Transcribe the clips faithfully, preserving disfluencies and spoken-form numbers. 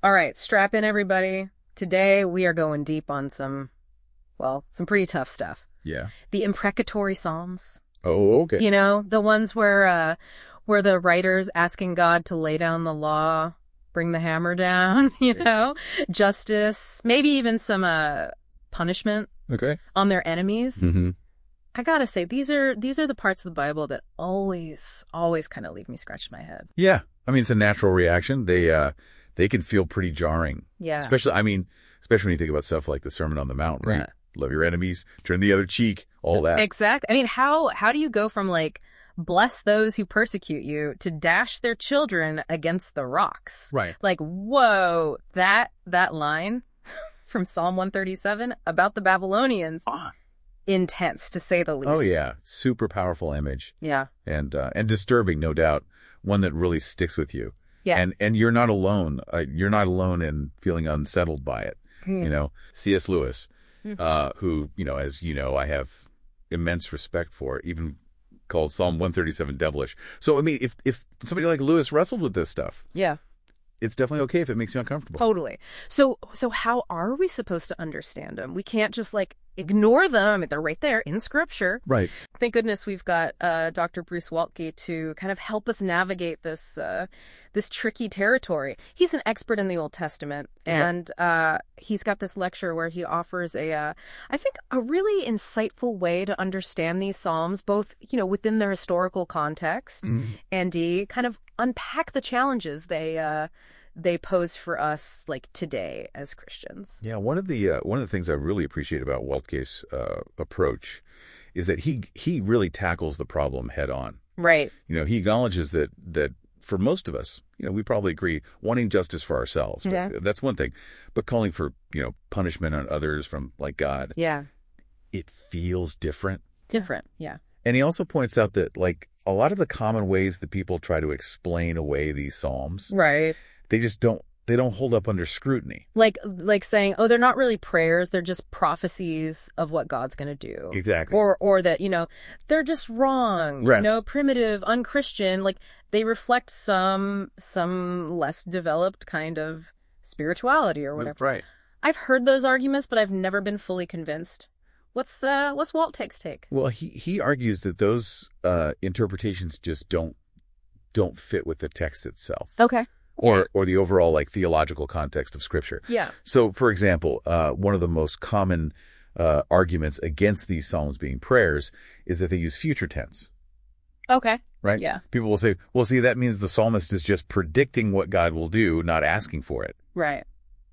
All right, strap in, everybody. Today we are going deep on some, well, some pretty tough stuff. Yeah. The imprecatory Psalms. Oh, okay. You know, the ones where, uh, where the writer's asking God to lay down the law, bring the hammer down, you know, justice, maybe even some uh, punishment Okay. on their enemies. Mm-hmm. I gotta say, these are these are the parts of the Bible that always, always kind of leave me scratching my head. Yeah. I mean, it's a natural reaction. They uh, they can feel pretty jarring. Yeah. Especially, I mean, especially when you think about stuff like the Sermon on the Mount, right? Yeah. Love your enemies, turn the other cheek, all that. Exactly. I mean, how how do you go from like bless those who persecute you to dash their children against the rocks? Right. Like, whoa, that that line from Psalm one thirty-seven about the Babylonians. Ah. Intense, to say the least. Oh, yeah. Super powerful image. Yeah. And uh, and disturbing, no doubt. One that really sticks with you. Yeah. And and you're not alone. Uh, you're not alone in feeling unsettled by it. Mm. You know, C S. Lewis, Mm. uh, who, you know, as you know, I have immense respect for, even called Psalm one thirty-seven devilish. So, I mean, if, if somebody like Lewis wrestled with this stuff, Yeah. it's definitely okay if it makes you uncomfortable. Totally. So so how are we supposed to understand them? We can't just like ignore them. I mean, they're right there in Scripture. Right. Thank goodness we've got uh, Doctor Bruce Waltke to kind of help us navigate this uh, this tricky territory. He's an expert in the Old Testament, and uh, he's got this lecture where he offers a, uh, I think, a really insightful way to understand these Psalms, both, you know, within their historical context, Mm-hmm. and he kind of unpack the challenges they uh, they pose for us, like today as Christians. Yeah, one of the uh, one of the things I really appreciate about Waltke's uh, approach is that he he really tackles the problem head on. Right. You know, he acknowledges that that for most of us, you know, we probably agree wanting justice for ourselves. Yeah. That's one thing, but calling for, you know, punishment on others from like God, Yeah. it feels different. Different. Yeah. And he also points out that like a lot of the common ways that people try to explain away these psalms, Right. they just don't they don't hold up under scrutiny. Like like saying, oh, they're not really prayers, they're just prophecies of what God's going to do. Exactly. Or or that, you know, they're just wrong, Right. you know, primitive, unchristian, like they reflect some some less developed kind of spirituality or whatever. Right. I've heard those arguments, but I've never been fully convinced. What's uh what's Waltke's take? Well, he he argues that those uh, interpretations just don't don't fit with the text itself. Okay. Or, or the overall like theological context of Scripture. Yeah. So, for example, uh, one of the most common uh, arguments against these psalms being prayers is that they use future tense, Okay. right? Yeah. People will say, well, see, that means the psalmist is just predicting what God will do, not asking for it. Right.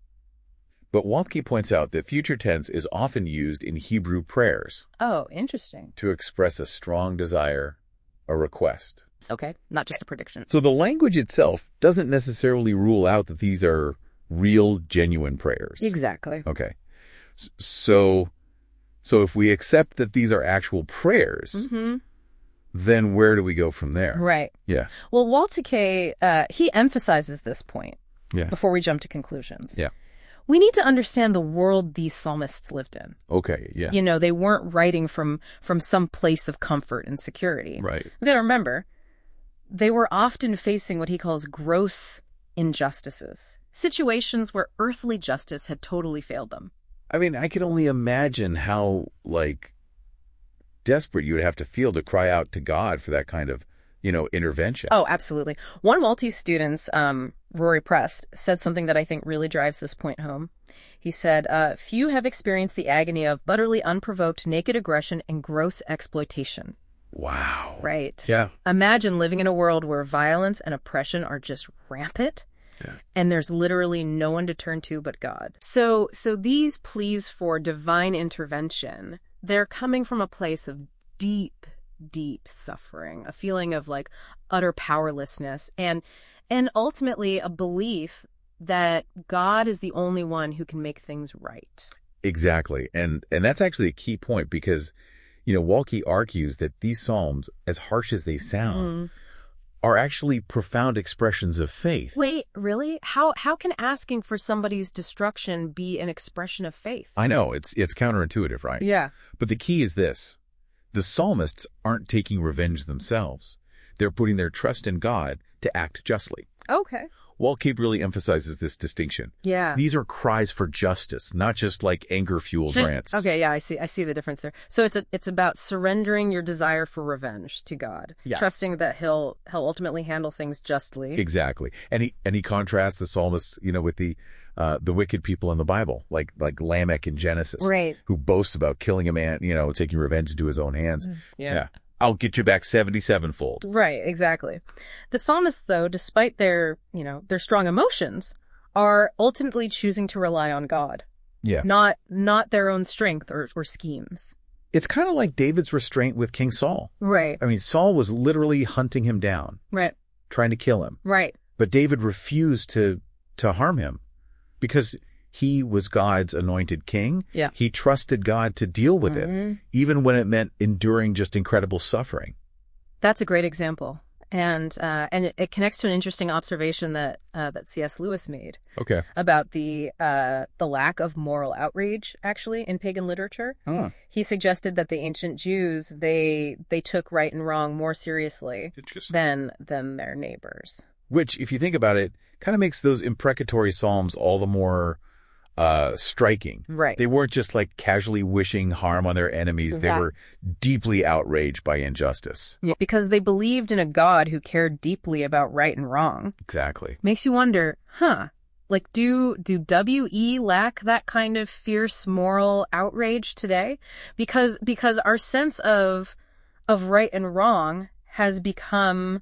But Waltke points out that future tense is often used in Hebrew prayers Oh, interesting. to express a strong desire, a request. Okay. Not just a prediction. So the language itself doesn't necessarily rule out that these are real, genuine prayers. Exactly. Okay. S- So, so if we accept that these are actual prayers, Mm-hmm. then where do we go from there? Right. Yeah. Well, Waltke, uh, he emphasizes this point Yeah. before we jump to conclusions. Yeah. We need to understand the world these psalmists lived in. Okay. Yeah. You know, they weren't writing from from some place of comfort and security. Right. We got to remember, they were often facing what he calls gross injustices, situations where earthly justice had totally failed them. I mean, I can only imagine how, like, desperate you would have to feel to cry out to God for that kind of, you know, intervention. Oh, absolutely. One of Maltese students, um, Rory Prest, said something that I think really drives this point home. He said, uh, few have experienced the agony of utterly unprovoked naked aggression and gross exploitation. Wow. Right. Yeah. Imagine living in a world where violence and oppression are just rampant. Yeah. And there's literally no one to turn to but God. So, so these pleas for divine intervention, they're coming from a place of deep, deep suffering, a feeling of like utter powerlessness, and and ultimately a belief that God is the only one who can make things right. Exactly. And and that's actually a key point because, you know, Waltke argues that these psalms, as harsh as they sound, Mm. are actually profound expressions of faith. Wait, really? How how can asking for somebody's destruction be an expression of faith? I know, it's it's counterintuitive, right? Yeah. But the key is this. The psalmists aren't taking revenge themselves. They're putting their trust in God to act justly. Okay. Walt Cape really emphasizes this distinction. Yeah. These are cries for justice, not just like anger-fueled rants. Okay, yeah, I see. I see the difference there. So it's a, it's about surrendering your desire for revenge to God, Yeah. trusting that He'll He'll ultimately handle things justly. Exactly. And he and he contrasts the psalmist, you know, with the uh, the wicked people in the Bible, like like Lamech in Genesis, Right. who boasts about killing a man, you know, taking revenge into his own hands. Yeah. I'll get you back seventy-seven-fold. Right, exactly. The psalmists, though, despite their, you know, their strong emotions, are ultimately choosing to rely on God, Yeah. not not their own strength or, or schemes. It's kind of like David's restraint with King Saul. Right, I mean, Saul was literally hunting him down, right, trying to kill him. right. But David refused to to harm him because he was God's anointed king. Yeah. He trusted God to deal with Mhm. it, even when it meant enduring just incredible suffering. That's a great example. And uh, and it, it connects to an interesting observation that uh, that C S Lewis made Okay. about the uh, the lack of moral outrage, actually, in pagan literature. Huh. He suggested that the ancient Jews, they they took right and wrong more seriously Interesting. than than their neighbors. Which, if you think about it, kind of makes those imprecatory psalms all the more uh, striking. Right. They weren't just like casually wishing harm on their enemies. They Yeah. were deeply outraged by injustice. Because they believed in a God who cared deeply about right and wrong. Exactly. Makes you wonder, huh? Like, do do W E lack that kind of fierce moral outrage today? Because because our sense of of right and wrong has become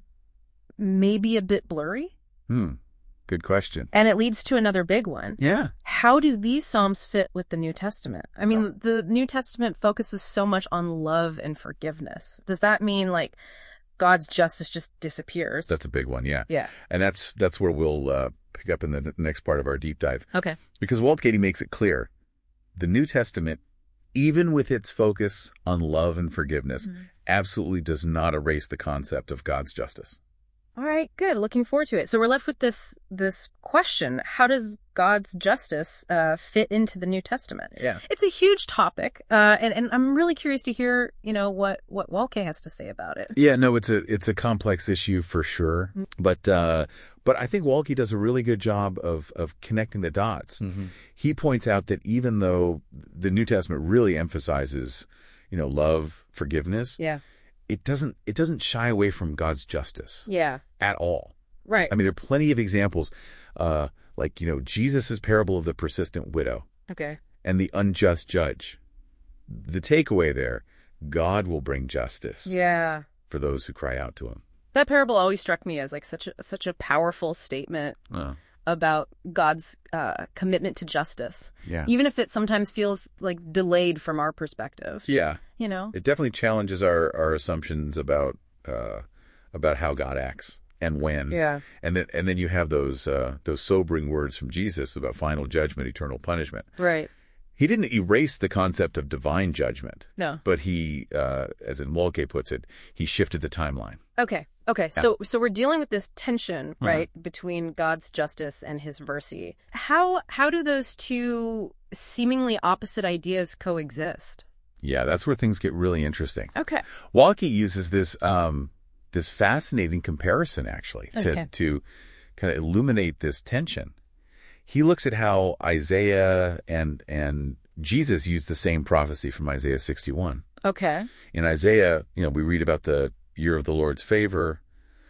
maybe a bit blurry. Hmm. Good question. And it leads to another big one. Yeah. How do these Psalms fit with the New Testament? I mean, the New Testament focuses so much on love and forgiveness. Does that mean, like, God's justice just disappears? That's a big one, yeah. Yeah. And that's that's where we'll uh, pick up in the n- next part of our deep dive. Okay. Because Walt Katie makes it clear, the New Testament, even with its focus on love and forgiveness, Mm-hmm. absolutely does not erase the concept of God's justice. All right, good. Looking forward to it. So we're left with this this question. How does God's justice uh, fit into the New Testament? Yeah. It's a huge topic, uh, and, and I'm really curious to hear, you know, what, what Walke has to say about it. Yeah, no, it's a it's a complex issue for sure. But uh, but I think Walke does a really good job of of connecting the dots. He points out that even though the New Testament really emphasizes, you know, love, forgiveness, Yeah. it doesn't it doesn't shy away from God's justice Yeah. at all. Right. I mean, there are plenty of examples, uh, like, you know, Jesus' parable of the persistent widow Okay. and the unjust judge. The takeaway there, God will bring justice Yeah. for those who cry out to him. That parable always struck me as like such a such a powerful statement Oh, about God's uh, commitment to justice, yeah. even if it sometimes feels like delayed from our perspective. Yeah. You know. It definitely challenges our, our assumptions about uh, about how God acts and when. Yeah. And then and then you have those uh, those sobering words from Jesus about final judgment, eternal punishment. Right. He didn't erase the concept of divine judgment, No. but he, uh, as in Walke puts it, he shifted the timeline. Okay. Okay. So so we're dealing with this tension, Uh-huh. right, between God's justice and his mercy. How how do those two seemingly opposite ideas coexist? Yeah, that's where things get really interesting. Okay. Walke uses this um, this fascinating comparison, actually, to, Okay. to kind of illuminate this tension. He looks at how Isaiah and and Jesus used the same prophecy from Isaiah sixty-one. Okay. In Isaiah, you know, we read about the year of the Lord's favor,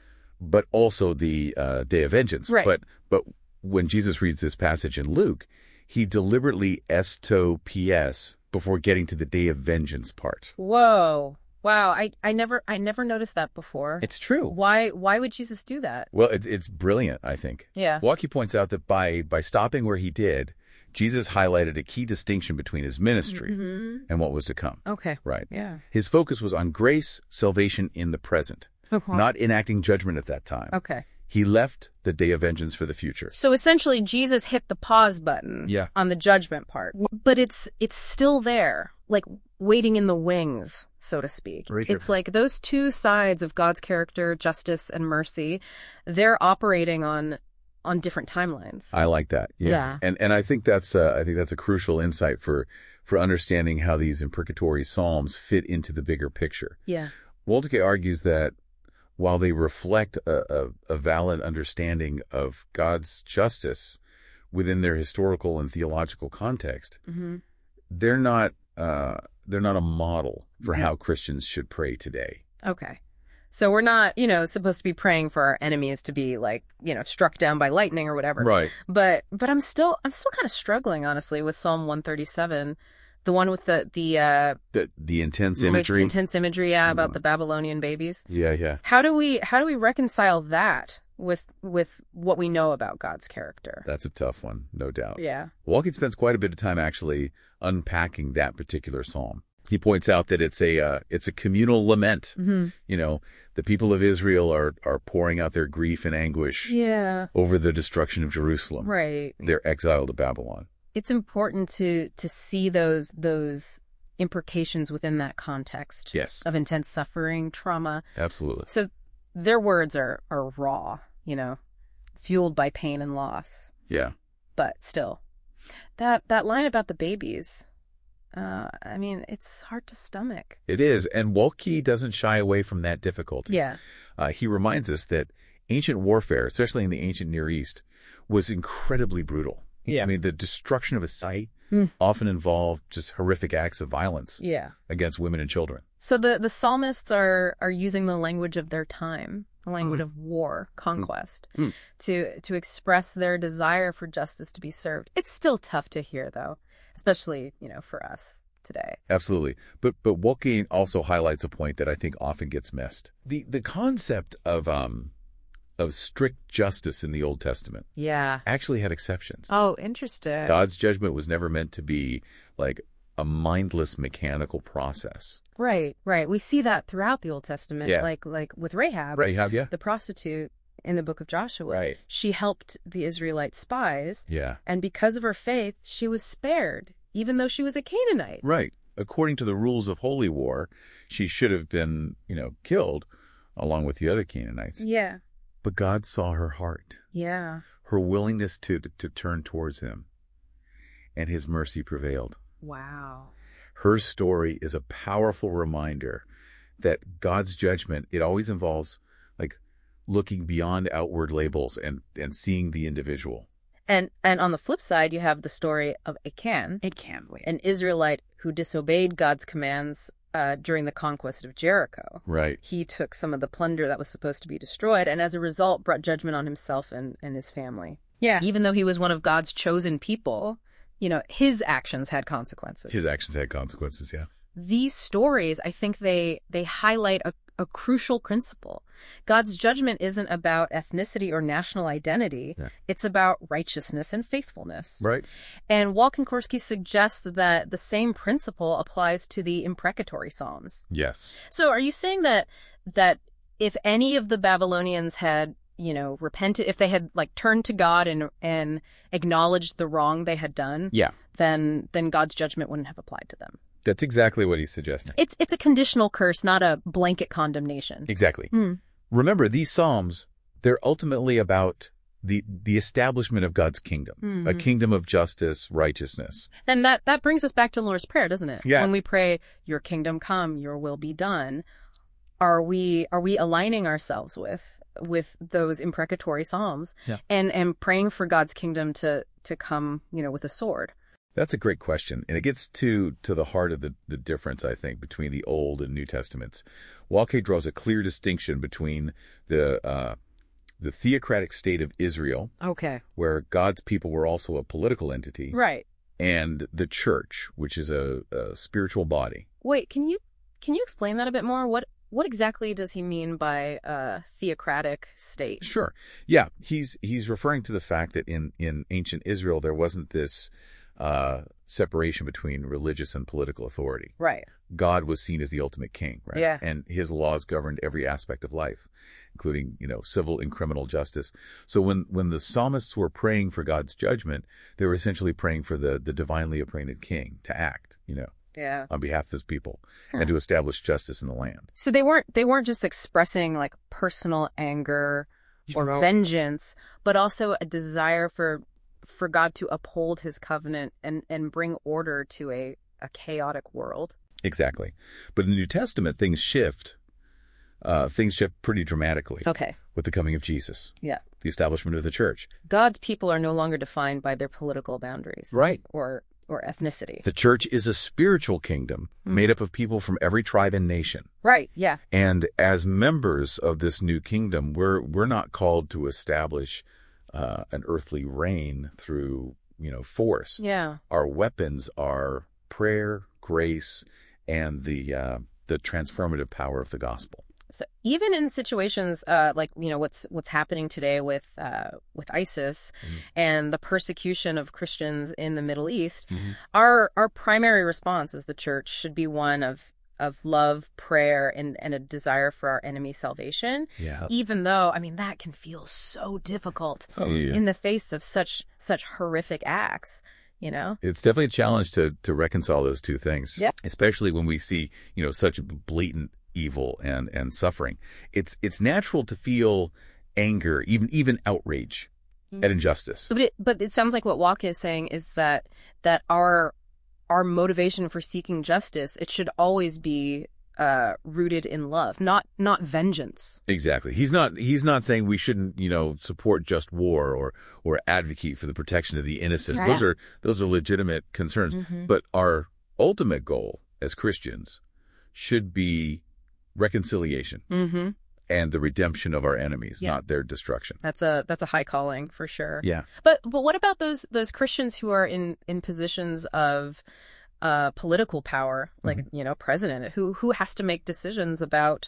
but also the uh, day of vengeance. Right. But but when Jesus reads this passage in Luke, he deliberately esto ps before getting to the day of vengeance part. Whoa. Wow. I, I never I never noticed that before. It's true. Why why would Jesus do that? Well, it, it's brilliant, I think. Yeah. Walke points out that by by stopping where he did, Jesus highlighted a key distinction between his ministry Mm-hmm. and what was to come. Okay. Right. Yeah. His focus was on grace, salvation in the present, Uh-huh. not enacting judgment at that time. Okay. He left the day of vengeance for the future. So essentially Jesus hit the pause button Yeah. on the judgment part. But it's it's still there, like waiting in the wings, so to speak. Right there. It's like those two sides of God's character, justice and mercy, they're operating on on different timelines. I like that. Yeah. Yeah. And and I think that's uh, I think that's a crucial insight for for understanding how these imprecatory psalms fit into the bigger picture. Yeah. Walke argues that while they reflect a, a, a valid understanding of God's justice within their historical and theological context, mm-hmm. they're not uh, they're not a model for yeah. how Christians should pray today. Okay. So we're not, you know, supposed to be praying for our enemies to be like, you know, struck down by lightning or whatever. Right. But but I'm still I'm still kind of struggling, honestly, with Psalm one thirty-seven, the one with the the uh, the, the intense imagery, intense imagery, yeah, about mm. the Babylonian babies. Yeah, yeah. How do we how do we reconcile that with with what we know about God's character? That's a tough one, no doubt. Yeah. Walking spends quite a bit of time actually unpacking that particular psalm. He points out that it's a uh, it's a communal lament. Mm-hmm. You know, the people of Israel are are pouring out their grief and anguish yeah. over the destruction of Jerusalem. Right. They're exiled to Babylon. It's important to to see those those implications within that context. Yes. Of intense suffering, trauma. Absolutely. So their words are are raw, you know, fueled by pain and loss. Yeah. But still, that that line about the babies. Uh, I mean, it's hard to stomach. It is, and Waltke doesn't shy away from that difficulty. Yeah. Uh, he reminds us that ancient warfare, especially in the ancient Near East, was incredibly brutal. Yeah. I mean, the destruction of a site mm. often involved just horrific acts of violence yeah. against women and children. So the, the psalmists are, are using the language of their time, the language mm. of war, conquest, mm. to to express their desire for justice to be served. It's still tough to hear, though. Especially, you know, for us today. Absolutely. But but Waltke also highlights a point that I think often gets missed. The the concept of um of strict justice in the Old Testament yeah. actually had exceptions. Oh, interesting. God's judgment was never meant to be like a mindless mechanical process. Right, right. We see that throughout the Old Testament. Yeah. Like like with Rahab. Rahab, yeah. The prostitute in the book of Joshua. Right. She helped the Israelite spies. Yeah. And because of her faith, she was spared, even though she was a Canaanite. Right. According to the rules of holy war, she should have been, you know, killed along with the other Canaanites. Yeah. But God saw her heart. Yeah. Her willingness to, to, to turn towards him. And his mercy prevailed. Wow. Her story is a powerful reminder that God's judgment, it always involves like looking beyond outward labels and, and seeing the individual. And and on the flip side, you have the story of Achan. Achan, wait. An Israelite who disobeyed God's commands uh, during the conquest of Jericho. Right. He took some of the plunder that was supposed to be destroyed, and as a result brought judgment on himself and, and his family. Yeah. Even though he was one of God's chosen people, you know, his actions had consequences. His actions had consequences, yeah. These stories, I think they they highlight a, a crucial principle. God's judgment isn't about ethnicity or national identity. Yeah. It's about righteousness and faithfulness. Right. And Walkenkorsky suggests that the same principle applies to the imprecatory psalms. Yes. So are you saying that that if any of the Babylonians had, you know, repented, if they had like turned to God and and acknowledged the wrong they had done, yeah, then then God's judgment wouldn't have applied to them? That's exactly what he's suggesting. It's it's a conditional curse, not a blanket condemnation. Exactly. Mm. Remember, these psalms, they're ultimately about the the establishment of God's kingdom, mm-hmm. a kingdom of justice, righteousness. And that, that brings us back to the Lord's Prayer, doesn't it? Yeah. When we pray, your kingdom come, your will be done, are we are we aligning ourselves with with those imprecatory psalms yeah. and, and praying for God's kingdom to, to come, you know, with a sword? That's a great question, and it gets to to the heart of the, the difference, I think, between the Old and New Testaments. Waltke draws a clear distinction between the uh, the theocratic state of Israel, okay, where God's people were also a political entity, right, and the church, which is a, a spiritual body. Wait, can you can you explain that a bit more? What what exactly does he mean by a theocratic state? Sure, yeah, he's he's referring to the fact that in in ancient Israel there wasn't this Uh, separation between religious and political authority. Right. God was seen as the ultimate king, right? Yeah. And his laws governed every aspect of life, including, you know, civil and criminal justice. So when, when the psalmists were praying for God's judgment, they were essentially praying for the, the divinely appointed king to act, you know, yeah, on behalf of his people huh. and to establish justice in the land. So they weren't they weren't just expressing like personal anger or know. vengeance, but also a desire for for God to uphold his covenant and, and bring order to a, a chaotic world. Exactly. But in the New Testament, things shift. uh, things shift pretty dramatically. Okay. With the coming of Jesus. Yeah. The establishment of the church. God's people are no longer defined by their political boundaries. Right. Or or ethnicity. The church is a spiritual kingdom mm. made up of people from every tribe and nation. Right, yeah. And as members of this new kingdom, we're we're not called to establish uh, an earthly reign through, you know, force. Yeah. Our weapons are prayer, grace, and the uh, the transformative power of the gospel. So even in situations uh, like, you know, what's what's happening today with uh, with ISIS mm-hmm. and the persecution of Christians in the Middle East, mm-hmm. our our primary response as the church should be one of of love, prayer, and, and a desire for our enemy's salvation. Yeah. Even though, I mean, that can feel so difficult oh, yeah. in the face of such such horrific acts. You know, it's definitely a challenge to to reconcile those two things. Yep. Especially when we see, you know, such blatant evil and, and suffering. It's it's natural to feel anger, even even outrage mm-hmm. at injustice. But it, but it sounds like what Walke is saying is that that our our motivation for seeking justice, it should always be uh, rooted in love, not not vengeance. Exactly. He's not he's not saying we shouldn't, you know, support just war or or advocate for the protection of the innocent. Yeah. Those are those are legitimate concerns. Mm-hmm. But our ultimate goal as Christians should be reconciliation mm-hmm. and the redemption of our enemies, yeah. not their destruction. That's a that's a high calling for sure. Yeah. But but what about those those Christians who are in, in positions of uh, political power, like mm-hmm. you know, president, who who has to make decisions about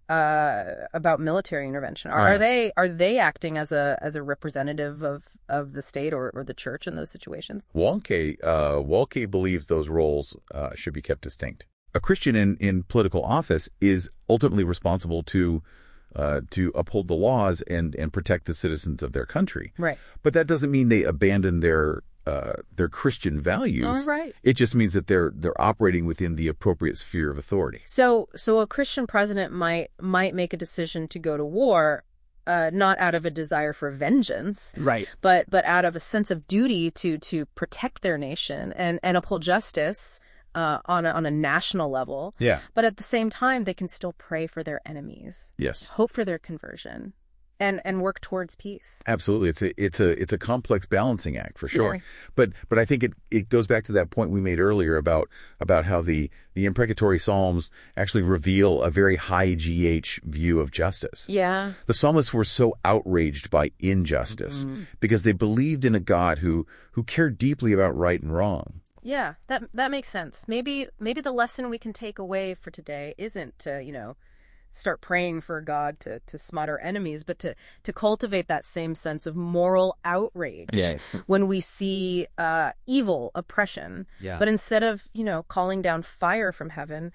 uh, about military intervention? Are, right. are they are they acting as a as a representative of, of the state or, or the church in those situations? Walke uh, Walke believes those roles uh, should be kept distinct. A Christian in, in political office is ultimately responsible to uh, to uphold the laws and, and protect the citizens of their country. Right. But that doesn't mean they abandon their uh, their Christian values. Oh, right. It just means that they're they're operating within the appropriate sphere of authority. So so a Christian president might might make a decision to go to war. Uh, not out of a desire for vengeance, right? But but out of a sense of duty to to protect their nation and, and uphold justice. Uh, on a, on a national level. Yeah. But at the same time, they can still pray for their enemies. Yes. Hope for their conversion and, and work towards peace. Absolutely. It's a, it's a, it's a complex balancing act for sure. Yeah. But, but I think it, it goes back to that point we made earlier about, about how the, the imprecatory Psalms actually reveal a very high G H view of justice. Yeah. The psalmists were so outraged by injustice mm-hmm. because they believed in a God who, who cared deeply about right and wrong. Yeah, that that makes sense. Maybe maybe the lesson we can take away for today isn't to, you know, start praying for God to, to smite our enemies, but to, to cultivate that same sense of moral outrage yeah. when we see uh, evil, oppression. Yeah. But instead of, you know, calling down fire from heaven,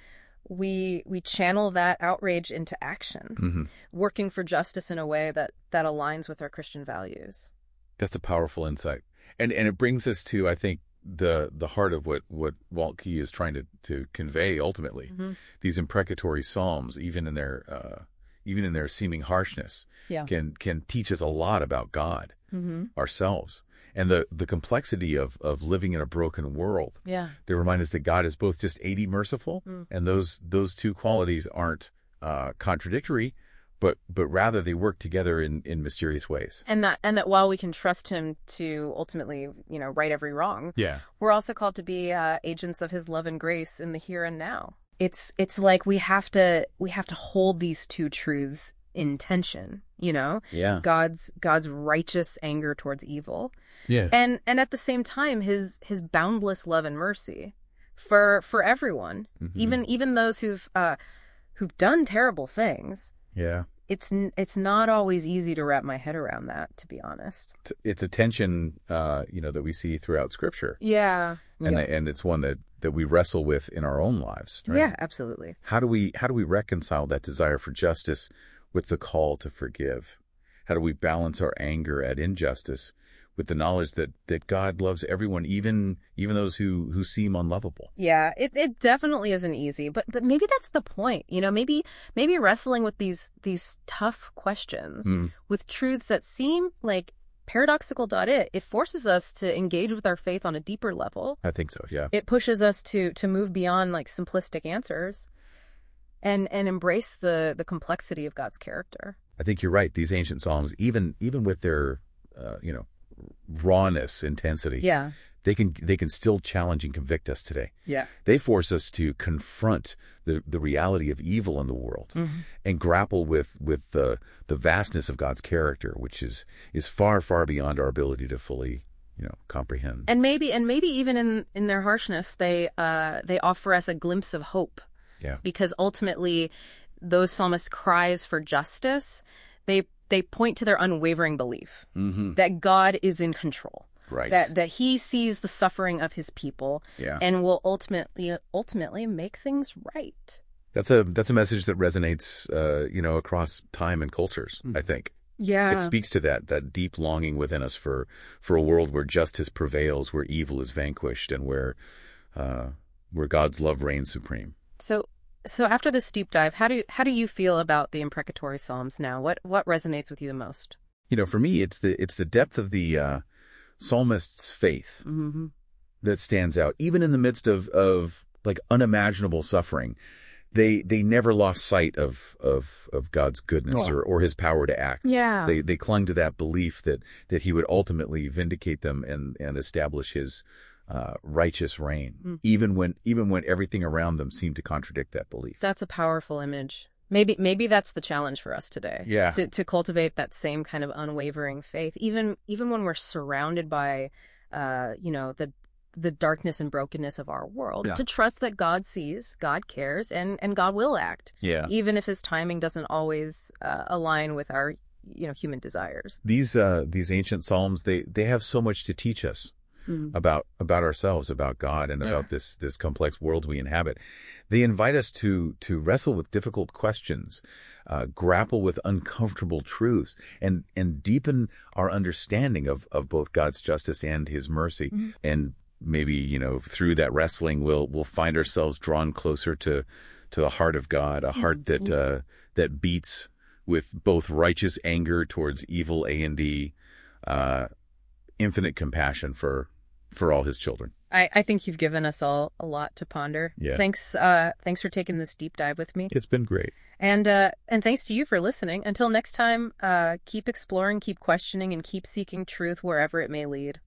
we we channel that outrage into action, mm-hmm. working for justice in a way that, that aligns with our Christian values. That's a powerful insight. And and it brings us to, I think, the the heart of what what Walke is trying to to convey ultimately. Mm-hmm. These imprecatory psalms, even in their uh, even in their seeming harshness, yeah. can can teach us a lot about God, mm-hmm. ourselves, and the the complexity of of living in a broken world. Yeah, they remind us that God is both just eighty merciful, mm. and those those two qualities aren't uh, contradictory. But but rather they work together in, in mysterious ways. And that and that while we can trust him to ultimately, you know, right every wrong, yeah. we're also called to be uh, agents of his love and grace in the here and now. It's it's like we have to we have to hold these two truths in tension, you know? Yeah. God's God's righteous anger towards evil. Yeah. And and at the same time his his boundless love and mercy for for everyone, mm-hmm. even even those who've uh, who've done terrible things. Yeah. It's it's not always easy to wrap my head around that, to be honest. It's a tension, uh, you know, that we see throughout Scripture. Yeah, and yeah. and it's one that, that we wrestle with in our own lives. Right? Yeah, absolutely. How do we how do we reconcile that desire for justice with the call to forgive? How do we balance our anger at injustice with the knowledge that, that God loves everyone, even even those who, who seem unlovable? Yeah, it, it definitely isn't easy, but but maybe that's the point. You know, maybe maybe wrestling with these these tough questions, mm. with truths that seem like paradoxical. It it forces us to engage with our faith on a deeper level. I think so. Yeah. It pushes us to to move beyond like simplistic answers. and and embrace the the complexity of God's character. I think you're right. These ancient psalms, even even with their uh, you know rawness, intensity, Yeah. they can they can still challenge and convict us today. Yeah. They force us to confront the, the reality of evil in the world Mm-hmm. and grapple with with the the vastness of God's character, which is is far far beyond our ability to fully you know comprehend. And maybe and maybe even in in their harshness, they uh they offer us a glimpse of hope. Yeah. Because ultimately, those psalmists' cries for justice, they they point to their unwavering belief Mm-hmm. that God is in control. Right. That that he sees the suffering of his people Yeah. and will ultimately ultimately make things right. That's a that's a message that resonates uh, you know across time and cultures. I think. Yeah. It speaks to that that deep longing within us for for a world where justice prevails, where evil is vanquished, and where uh, where God's love reigns supreme. So so after this deep dive, how do you, how do you feel about the imprecatory psalms now? What what resonates with you the most? You know, for me, it's the it's the depth of the uh, psalmist's faith Mm-hmm. that stands out, even in the midst of of like unimaginable suffering. They they never lost sight of of of God's goodness Oh. or, or his power to act. Yeah. They they clung to that belief that that he would ultimately vindicate them and and establish his uh, righteous reign, Mm. even when even when everything around them seemed to contradict that belief. That's a powerful image. Maybe maybe that's the challenge for us today. Yeah. To to cultivate that same kind of unwavering faith, even even when we're surrounded by, uh, you know, the the darkness and brokenness of our world. Yeah. To trust that God sees, God cares, and and God will act, Yeah. even if His timing doesn't always uh, align with our, you know, human desires. These uh these ancient psalms, they they have so much to teach us Mm. about about ourselves, about God, and about this this complex world we inhabit. They invite us to to wrestle with difficult questions, uh, grapple with uncomfortable truths, and and deepen our understanding of of both God's justice and His mercy. Mhm. And maybe you know through that wrestling, we'll we'll find ourselves drawn closer to to the heart of God, a heart that uh, that beats with both righteous anger towards evil A and D, uh, infinite compassion for. for all his children. I, I think you've given us all a lot to ponder. Yeah. Thanks uh thanks for taking this deep dive with me. It's been great. And uh and thanks to you for listening. Until next time, uh keep exploring, keep questioning, and keep seeking truth wherever it may lead.